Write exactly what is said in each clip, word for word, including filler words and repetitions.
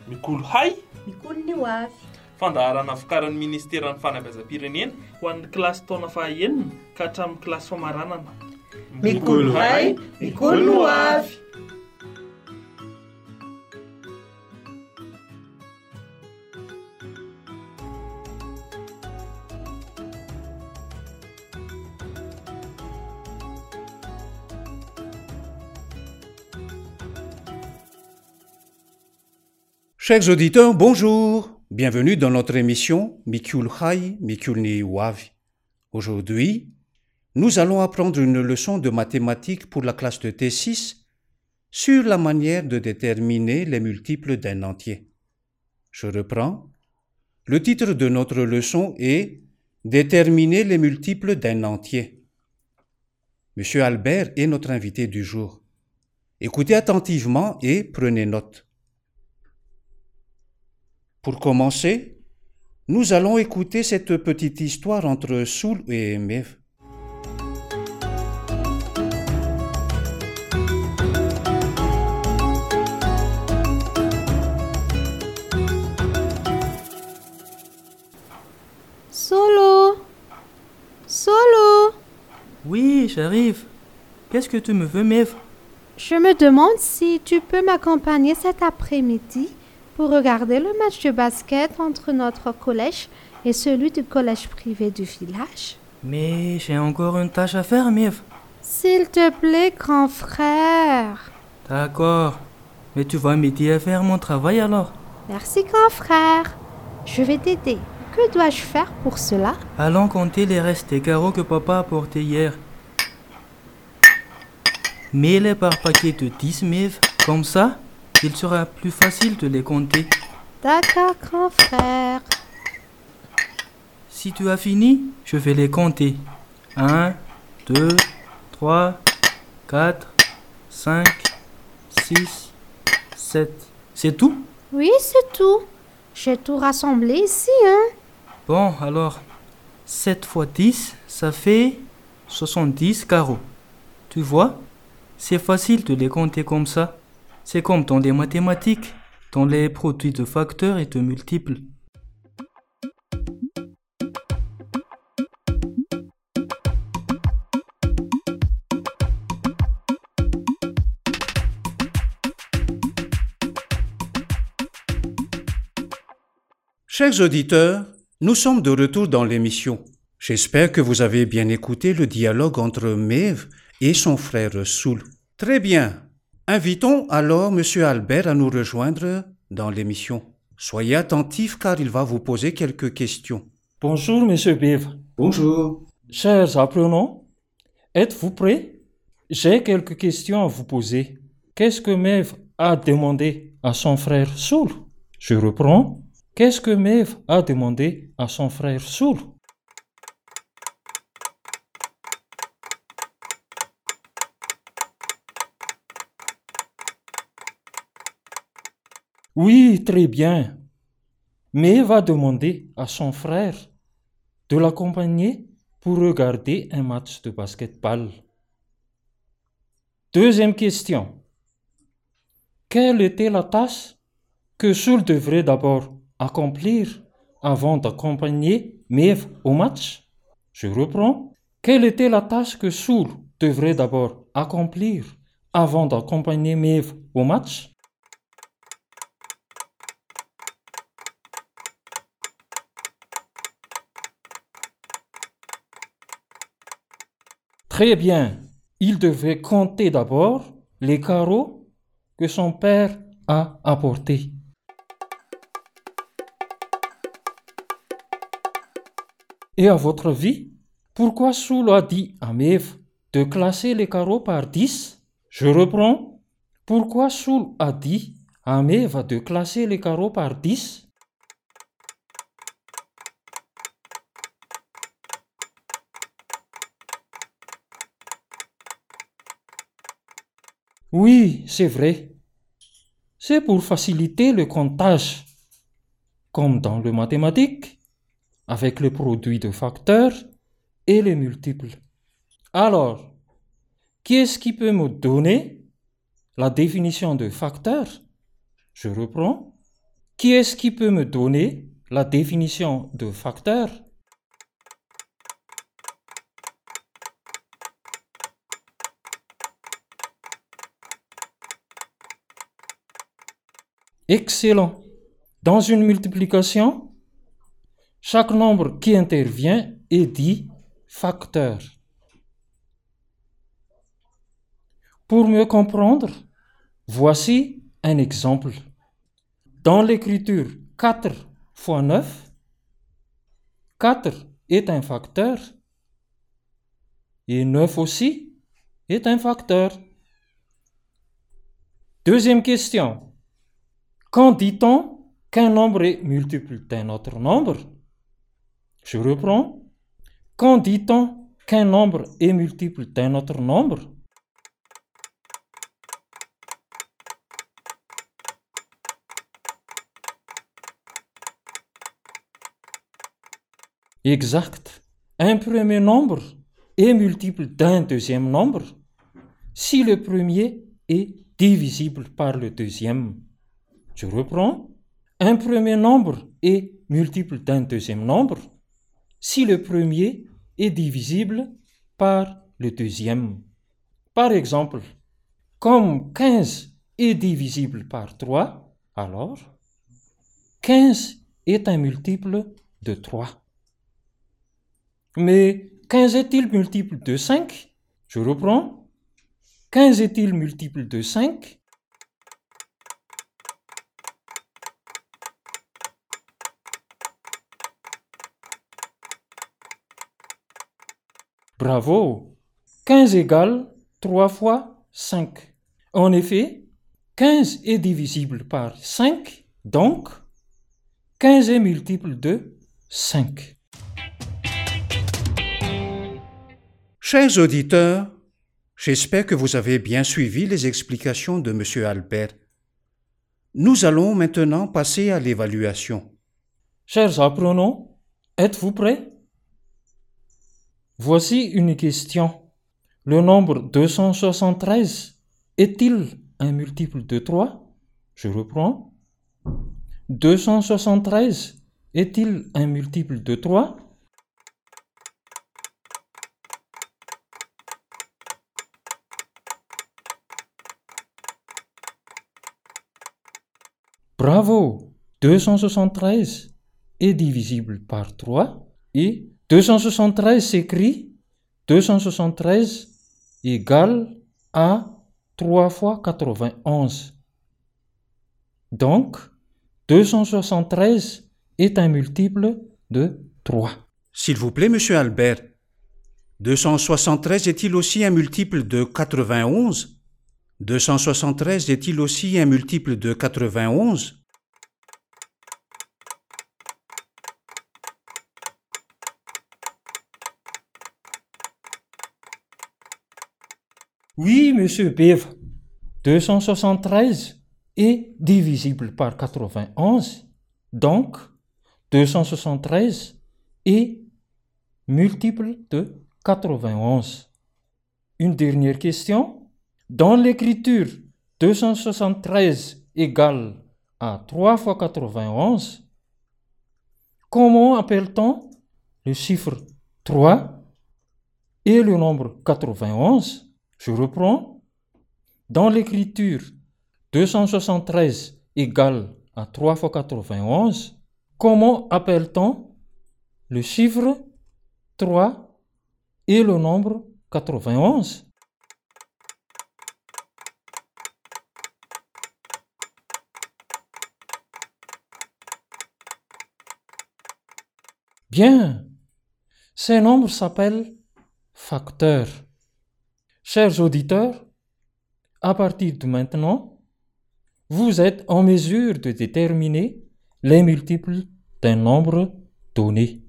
Mikolo hay, mikolo ny ho avy. Fandaharana vokarin'ny Ministeran'ny Fanabeazam-pirenena ho an'ny kilasy taona fahaenina ka hatramin'ny kilasy famaranana. Mikolo hay, mikolo ny ho avy. Chers auditeurs, bonjour. Bienvenue dans notre émission Mikul Hay, Mikul ni Wavi. Aujourd'hui, nous allons apprendre une leçon de mathématiques pour la classe de T six sur la manière de déterminer les multiples d'un entier. Je reprends. Le titre de notre leçon est Déterminer les multiples d'un entier. Monsieur Albert est notre invité du jour. Écoutez attentivement et prenez note. Pour commencer, nous allons écouter cette petite histoire entre Soul et Mev. Solo Solo Oui, j'arrive. Qu'est-ce que tu me veux, Mev? Je me demande si tu peux m'accompagner cet après-midi pour regarder le match de basket entre notre collège et celui du collège privé du village. Mais j'ai encore une tâche à faire, Mev. S'il te plaît, grand frère. D'accord. Mais tu vas m'aider à faire mon travail alors? Merci, grand frère. Je vais t'aider. Que dois-je faire pour cela? Allons compter les restes des carreaux que papa a apportés hier. Mets-les par paquet de dix, Mev. Comme ça, il sera plus facile de les compter. D'accord, grand frère. Si tu as fini, je vais les compter. Un, deux, trois, quatre, cinq, six, sept. C'est tout? Oui, c'est tout. J'ai tout rassemblé ici, hein. Bon, alors, sept fois dix, ça fait soixante-dix carreaux. Tu vois, c'est facile de les compter comme ça. C'est comme dans les mathématiques, dans les produits de facteurs et de multiples. Chers auditeurs, nous sommes de retour dans l'émission. J'espère que vous avez bien écouté le dialogue entre Mev et son frère Soul. Très bien. Invitons alors Monsieur Albert à nous rejoindre dans l'émission. Soyez attentifs car il va vous poser quelques questions. Bonjour, Monsieur Mev. Bonjour. Chers apprenants, êtes-vous prêts? J'ai quelques questions à vous poser. Qu'est-ce que Mev a demandé à son frère Soul? Je reprends. Qu'est-ce que Mev a demandé à son frère Soul? Oui, très bien. Mev va demander à son frère de l'accompagner pour regarder un match de basketball. Deuxième question. Quelle était la tâche que Soul devrait d'abord accomplir avant d'accompagner Mev au match? Je reprends. Quelle était la tâche que Soul devrait d'abord accomplir avant d'accompagner Mev au match? Très bien. Il devait compter d'abord les carreaux que son père a apportés. Et à votre avis, pourquoi Soul a dit à Mev de classer les carreaux par dix? Je reprends. Pourquoi Soul a dit à Mev de classer les carreaux par dix? Oui, c'est vrai. C'est pour faciliter le comptage, comme dans le mathématique, avec le produit de facteurs et les multiples. Alors, qui est-ce qui peut me donner la définition de facteur? Je reprends. Qui est-ce qui peut me donner la définition de facteur? Excellent. Dans une multiplication, chaque nombre qui intervient est dit facteur. Pour mieux comprendre, voici un exemple. Dans l'écriture quatre fois neuf, quatre est un facteur et neuf aussi est un facteur. Deuxième question. Quand dit-on qu'un nombre est multiple d'un autre nombre? Je reprends. Quand dit-on qu'un nombre est multiple d'un autre nombre? Exact. Un premier nombre est multiple d'un deuxième nombre si le premier est divisible par le deuxième. Je reprends. Un premier nombre est multiple d'un deuxième nombre si le premier est divisible par le deuxième. Par exemple, comme quinze est divisible par trois, alors quinze est un multiple de trois. Mais quinze est-il multiple de cinq? Je reprends. quinze est-il multiple de cinq? Bravo! quinze égale trois fois cinq. En effet, quinze est divisible par cinq, donc quinze est multiple de cinq. Chers auditeurs, j'espère que vous avez bien suivi les explications de M. Albert. Nous allons maintenant passer à l'évaluation. Chers apprenants, êtes-vous prêts? Voici une question. Le nombre deux cent soixante-treize est-il un multiple de trois? Je reprends. deux cent soixante-treize est-il un multiple de trois? Bravo! deux cent soixante-treize est divisible par trois et deux cent soixante-treize s'écrit deux cent soixante-treize égale à trois fois quatre-vingt-onze. Donc, deux cent soixante-treize est un multiple de trois. S'il vous plaît, Monsieur Albert, deux cent soixante-treize est-il aussi un multiple de quatre-vingt-onze? deux cent soixante-treize est-il aussi un multiple de quatre-vingt-onze? Oui, monsieur Bev, deux cent soixante-treize est divisible par quatre-vingt-onze, donc deux cent soixante-treize est multiple de quatre-vingt-onze. Une dernière question. Dans l'écriture, deux cent soixante-treize égale à trois fois quatre-vingt-onze, comment appelle-t-on le chiffre trois et le nombre quatre-vingt-onze? Je reprends. Dans l'écriture, deux cent soixante-treize égale à trois fois quatre-vingt-onze. Comment appelle-t-on le chiffre trois et le nombre quatre-vingt-onze? Bien, ces nombres s'appellent facteurs. Chers auditeurs, à partir de maintenant, vous êtes en mesure de déterminer les multiples d'un nombre donné.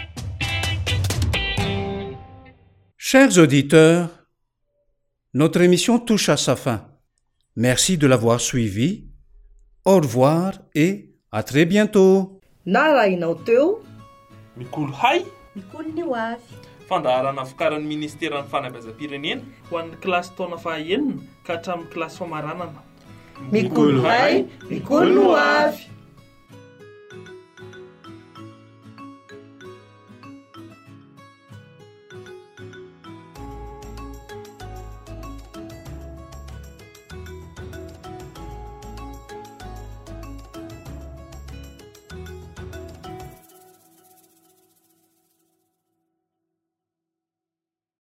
Chers auditeurs, notre émission touche à sa fin. Merci de l'avoir suivi. Au revoir et à très bientôt. Narainao teo Mikolo hay Mikolo ny ho avy. fandaharana vokaran'ny ministeran'ny fanabeazam-pirenena ho an'ny kilasy taona fahaenina ka hatramin'ny kilasy famaranana. Mikolo hay, mikolo ny ho avy.